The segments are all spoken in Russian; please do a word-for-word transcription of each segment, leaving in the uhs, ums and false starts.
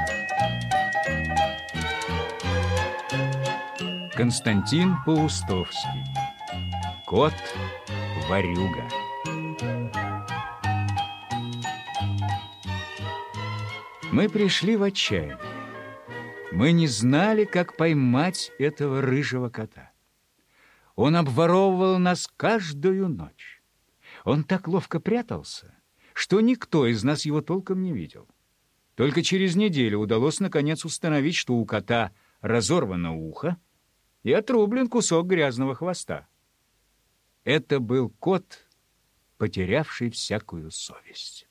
Константин Паустовский. Кот-ворюга. Мы пришли в отчаяние. Мы не знали, как поймать этого рыжего кота. Он обворовывал нас каждую ночь. Он так ловко прятался, что никто из нас его толком не видел. Только через неделю удалось наконец установить, что у кота разорвано ухо и отрублен кусок грязного хвоста. Это был кот, потерявший всякую совесть.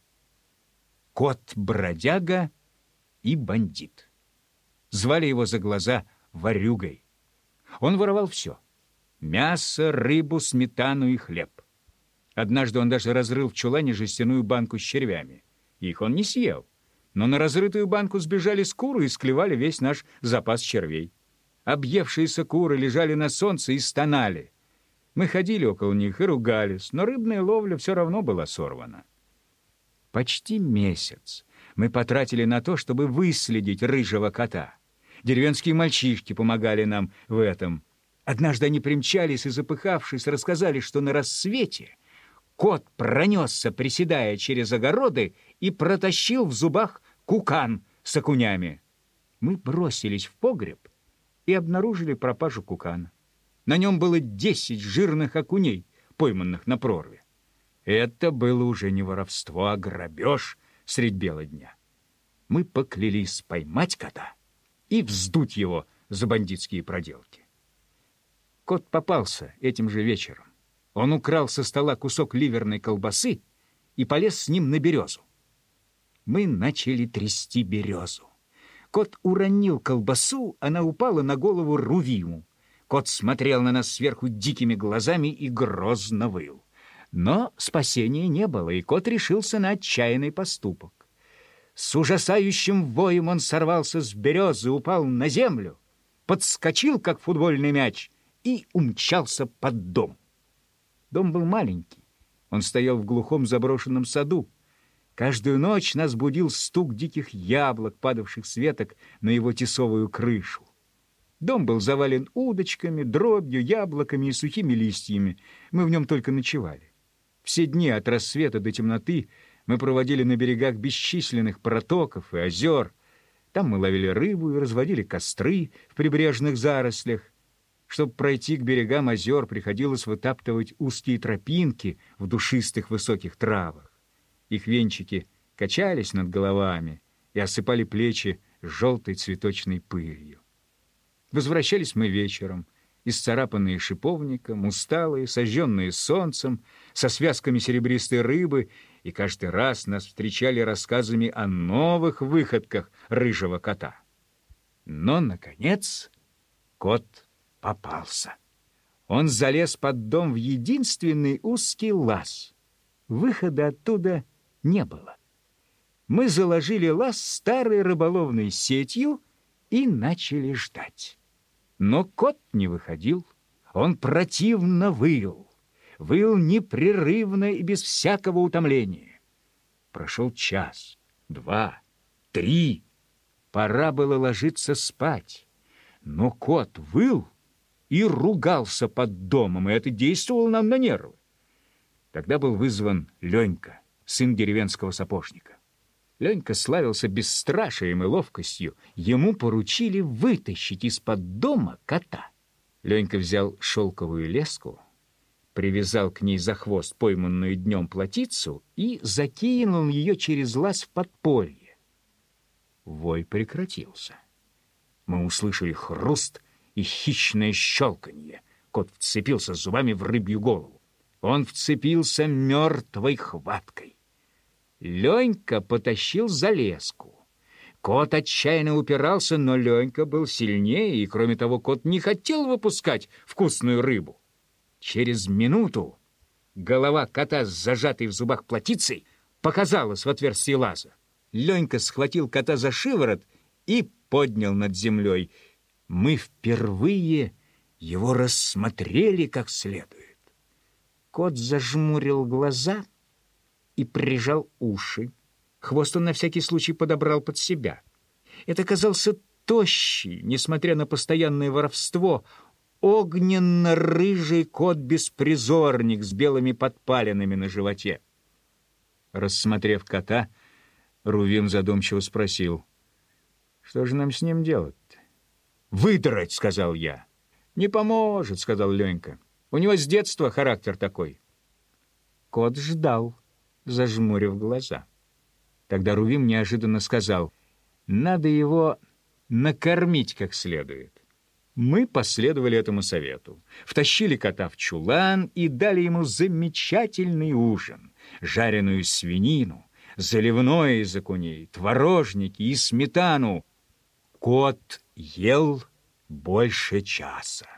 Кот-бродяга и бандит. Звали его за глаза ворюгой. Он воровал все — мясо, рыбу, сметану и хлеб. Однажды он даже разрыл в чулане жестяную банку с червями. Их он не съел, но на разрытую банку сбежали с куры и склевали весь наш запас червей. Объевшиеся куры лежали на солнце и стонали. Мы ходили около них и ругались, но рыбная ловля все равно была сорвана. Почти месяц мы потратили на то, чтобы выследить рыжего кота. Деревенские мальчишки помогали нам в этом. Однажды они примчались и, запыхавшись, рассказали, что на рассвете кот пронесся, приседая через огороды, и протащил в зубах кукан с окунями. Мы бросились в погреб и обнаружили пропажу кукана. На нем было десять жирных окуней, пойманных на прорве. Это было уже не воровство, а грабеж средь бела дня. Мы поклялись поймать кота и вздуть его за бандитские проделки. Кот попался этим же вечером. Он украл со стола кусок ливерной колбасы и полез с ним на березу. Мы начали трясти березу. Кот уронил колбасу, она упала на голову Рувиму. Кот смотрел на нас сверху дикими глазами и грозно выл. Но спасения не было, и кот решился на отчаянный поступок. С ужасающим воем он сорвался с березы, упал на землю, подскочил, как футбольный мяч, и умчался под дом. Дом был маленький. Он стоял в глухом заброшенном саду. Каждую ночь нас будил стук диких яблок, падавших с веток на его тесовую крышу. Дом был завален удочками, дробью, яблоками и сухими листьями. Мы в нем только ночевали. Все дни от рассвета до темноты мы проводили на берегах бесчисленных протоков и озер. Там мы ловили рыбу и разводили костры в прибрежных зарослях. Чтобы пройти к берегам озер, приходилось вытаптывать узкие тропинки в душистых высоких травах. Их венчики качались над головами и осыпали плечи желтой цветочной пылью. Возвращались мы вечером, исцарапанные шиповником, усталые, сожженные солнцем, со связками серебристой рыбы, и каждый раз нас встречали рассказами о новых выходках рыжего кота. Но, наконец, кот попался. Он залез под дом в единственный узкий лаз. Выхода оттуда не было. Мы заложили лаз старой рыболовной сетью и начали ждать. Но кот не выходил. Он противно выл. Выл непрерывно и без всякого утомления. Прошел час, два, три. Пора было ложиться спать. Но кот выл и ругался под домом, и это действовало нам на нервы. Тогда был вызван Ленька, сын деревенского сапожника. Ленька славился бесстрашием и ловкостью. Ему поручили вытащить из-под дома кота. Ленька взял шелковую леску, привязал к ней за хвост пойманную днем плотицу и закинул ее через лаз в подполье. Вой прекратился. Мы услышали хруст и хищное щелканье. Кот вцепился зубами в рыбью голову. Он вцепился мертвой хваткой. Ленька потащил за леску. Кот отчаянно упирался, но Ленька был сильнее, и, кроме того, кот не хотел выпускать вкусную рыбу. Через минуту голова кота с зажатой в зубах плотицей показалась в отверстие лаза. Ленька схватил кота за шиворот и поднял над землей. Мы впервые его рассмотрели как следует. Кот зажмурил глаза и прижал уши. Хвост он на всякий случай подобрал под себя. Это казался тощий, несмотря на постоянное воровство, огненно-рыжий кот-беспризорник с белыми подпалинами на животе. Рассмотрев кота, Рувим задумчиво спросил: «Что же нам с ним делать-то?» «Выдрать», — сказал я. «Не поможет», — сказал Ленька. «У него с детства характер такой». Кот ждал, зажмурив глаза. Тогда Рувим неожиданно сказал: «Надо его накормить как следует». Мы последовали этому совету, втащили кота в чулан и дали ему замечательный ужин: жареную свинину, заливное из окуней, творожники и сметану. Кот ел больше часа.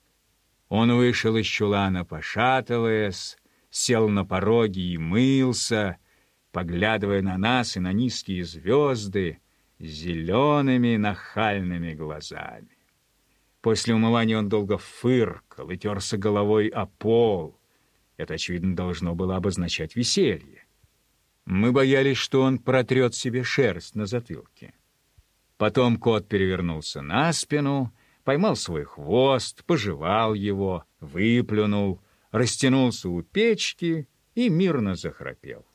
Он вышел из чулана, пошатываясь, сел на пороге и мылся, поглядывая на нас и на низкие звезды зелеными нахальными глазами. После умывания он долго фыркал и терся головой о пол. Это, очевидно, должно было обозначать веселье. Мы боялись, что он протрет себе шерсть на затылке. Потом кот перевернулся на спину, поймал свой хвост, пожевал его, выплюнул, растянулся у печки и мирно захрапел.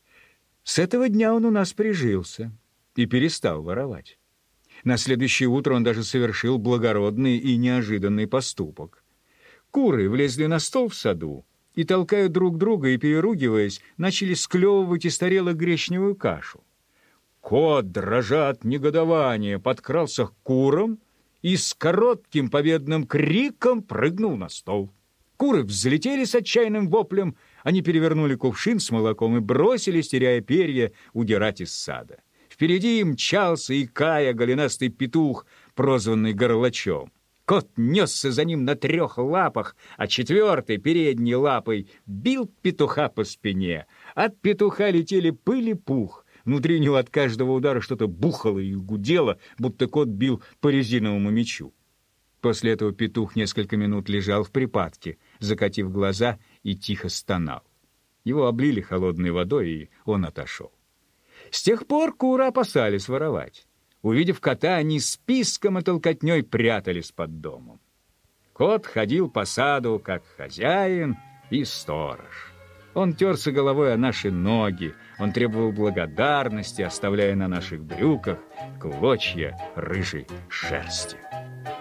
С этого дня он у нас прижился и перестал воровать. На следующее утро он даже совершил благородный и неожиданный поступок. Куры влезли на стол в саду и, толкая друг друга и переругиваясь, начали склевывать из тарелок гречневую кашу. Кот, дрожа от негодования, подкрался к курам и с коротким победным криком прыгнул на стол. Куры взлетели с отчаянным воплем, они перевернули кувшин с молоком и бросились, теряя перья, удирать из сада. Впереди мчался, икая, голенастый петух, прозванный Горлачом. Кот несся за ним на трех лапах, а четвертой, передней лапой, бил петуха по спине. От петуха летели пыль и пух. Внутри него от каждого удара что-то бухало и гудело, будто кот бил по резиновому мячу. После этого петух несколько минут лежал в припадке, закатив глаза, и тихо стонал. Его облили холодной водой, и он отошел. С тех пор куры опасались воровать. Увидев кота, они с писком и толкотней прятались под домом. Кот ходил по саду, как хозяин и сторож. Он терся головой о наши ноги, он требовал благодарности, оставляя на наших брюках клочья рыжей шерсти.